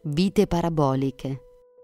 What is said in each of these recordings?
Vite paraboliche.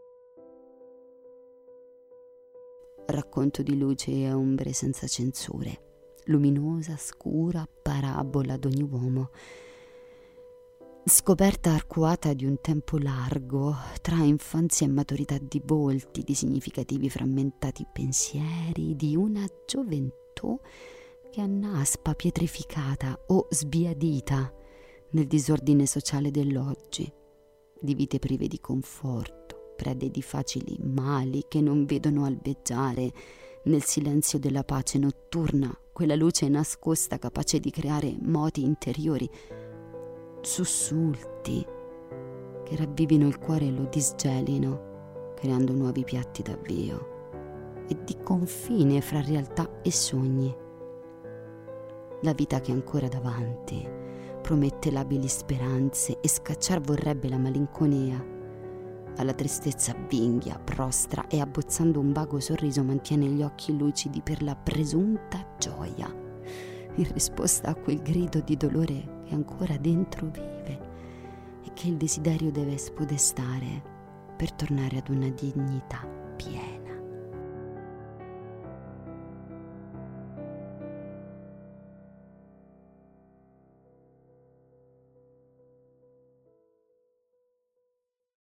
Racconto di luce e ombre senza censure, luminosa, scura, parabola d'ogni uomo. Scoperta arcuata di un tempo largo, tra infanzia e maturità di volti, di significativi frammentati pensieri, di una gioventù che annaspa, pietrificata o sbiadita nel disordine sociale dell'oggi, di vite prive di conforto, prede di facili mali che non vedono albeggiare nel silenzio della pace notturna quella luce nascosta capace di creare moti interiori, sussulti che ravvivino il cuore e lo disgelino, creando nuovi piatti d'avvio e di confine fra realtà e sogni. La vita che è ancora davanti promette labili speranze e scacciar vorrebbe la malinconia. Alla tristezza avvinghia, prostra e abbozzando un vago sorriso mantiene gli occhi lucidi per la presunta gioia, in risposta a quel grido di dolore che ancora dentro vive e che il desiderio deve spodestare per tornare ad una dignità piena.